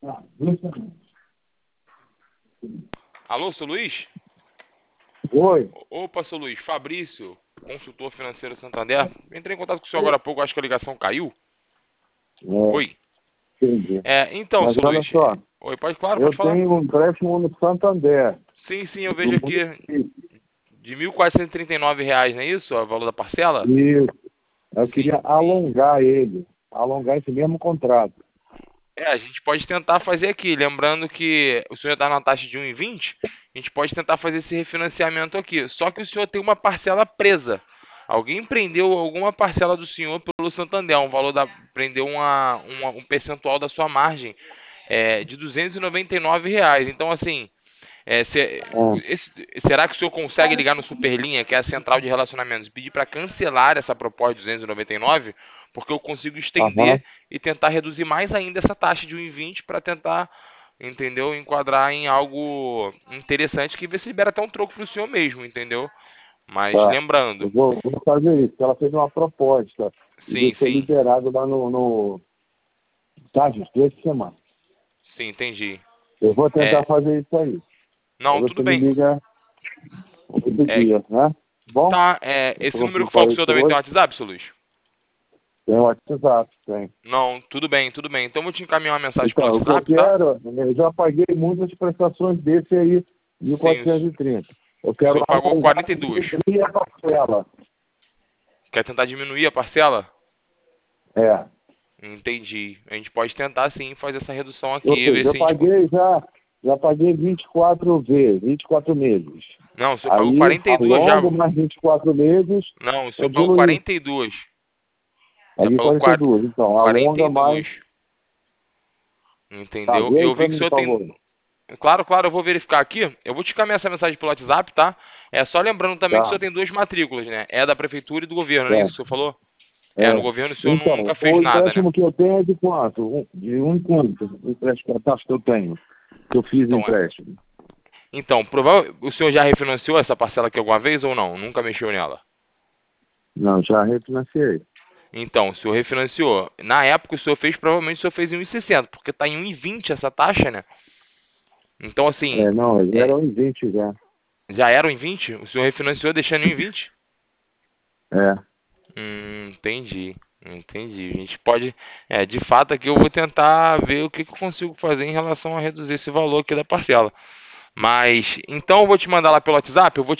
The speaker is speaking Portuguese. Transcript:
Alô, seu Luiz? Oi. Opa, seu Luiz. Fabrício, consultor financeiro Santander. Entrei em contato com o senhor agora há pouco, acho que a ligação caiu. É, Oi. entendi. Então, Mas seu olha Luiz. só, Oi, claro, eu pode falar. tenho um empréstimo no Santander, Sim, sim, eu do vejo aqui município. de R$ 1.439, não é isso? O valor da parcela? E eu Sim, queria sim. alongar esse mesmo contrato. A gente pode tentar fazer aqui. Lembrando que o senhor está na taxa de 1,20, a gente pode tentar fazer esse refinanciamento aqui. Só que o senhor tem uma parcela presa. Alguém prendeu alguma parcela do senhor pelo Santander, prendeu um percentual da sua margem de R$ 299. Então, assim, é, se- Ah, será que o senhor consegue ligar no Superlinha, que é a central de relacionamentos, e pedir para cancelar essa proposta de 299? Porque eu consigo aham, estender e tentar reduzir mais ainda essa taxa de 1,20 para tentar, entendeu? Enquadrar em algo interessante que vê se libera até um troco para o senhor mesmo, entendeu? Mas tá. lembrando, Eu vou fazer isso. Ela fez uma proposta e sim, deixou sim, liberado lá no tá, justo, essa semana. sim, entendi. Eu vou tentar É, fazer isso aí. Aí não, tudo você me bem. liga outro É, dia, né? Bom, tá, eu esse número que consigo fala com fazer o senhor isso também tem hoje. WhatsApp, seu Luiz? Tem o WhatsApp, tem. Não, tudo bem, tudo bem. Então eu vou te encaminhar uma mensagem pelo Então, o que eu WhatsApp, tá? quero, eu já paguei muitas prestações desse aí, Sim, 1.430. Eu o quero senhor pagou alongar 42. a parcela. Quer tentar diminuir a parcela? É. Entendi. A gente pode tentar sim fazer essa redução Ou aqui, ver seja, se a gente consegue. já paguei 24 vezes, 24 meses. Não, o senhor pagou Aí, 42 já. alongo mais 24 meses Não, o para senhor pagou diluir. 42. Já Paguei pagou 42. Então, alonga mais. 42. Tá, Entendeu? vê aí Eu vi para que o mim, senhor por favor. tem. Claro, claro, eu vou verificar aqui. Eu vou te encaminhar essa mensagem pelo WhatsApp, tá? É só lembrando também que o Tá, senhor tem duas matrículas, né? É da prefeitura e do governo, não é isso que o certo. senhor falou? No É. governo o senhor Então, nunca fez o nada, né? empréstimo que eu tenho é de quanto? De um quanto? O empréstimo a taxa que eu tenho, que eu fiz Então, empréstimo. provável, o senhor já refinanciou essa parcela aqui alguma vez ou não? Nunca mexeu nela? Não, já refinanciei. Então, o senhor refinanciou. Na época o senhor fez, provavelmente o senhor fez em 1,60, porque está em 1,20 essa taxa, né? Então, assim, É, não, eles é, eram em 20 já. já era em 20? O senhor refinanciou deixando em 20? É. Entendi. Entendi. A gente pode. De fato, aqui eu vou tentar ver o que que eu consigo fazer em relação a reduzir esse valor aqui da parcela. Mas, então eu vou te mandar lá pelo WhatsApp, eu vou